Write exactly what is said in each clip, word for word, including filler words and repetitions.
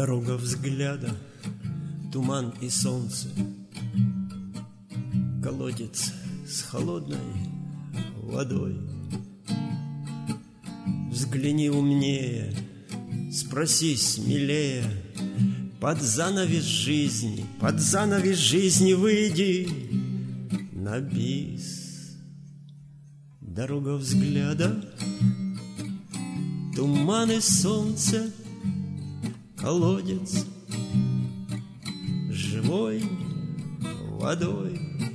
Дорога взгляда, туман и солнце, колодец с холодной водой. Взгляни умнее, спроси смелее, под занавес жизни, под занавес жизни выйди на бис. Дорога взгляда, туман и солнце, колодец живой водой.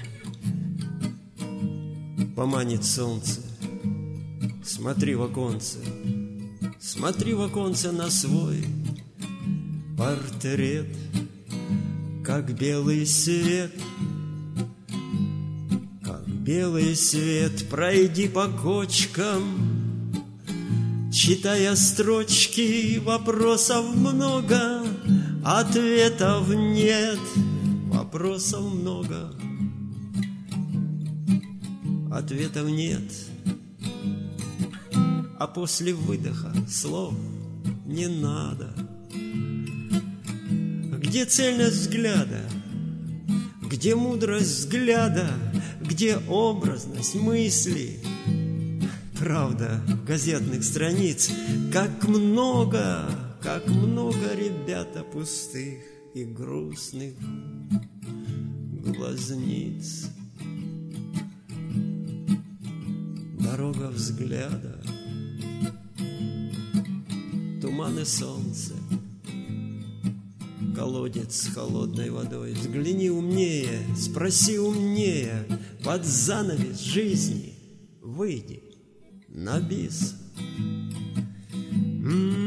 Поманит солнце, смотри в оконце, смотри в оконце на свой портрет, как белый свет, как белый свет. Пройди по кочкам, читая строчки, вопросов много, ответов нет. Вопросов много, ответов нет. А после выдоха слов не надо. Где цельность взгляда? Где мудрость взгляда? Где образность мысли? Правда газетных страниц, как много, как много, ребята, пустых и грустных глазниц. Дорога взгляда, туман и солнце, колодец с холодной водой. Взгляни умнее, спроси умнее, под занавес жизни выйди на бис. М-м-м.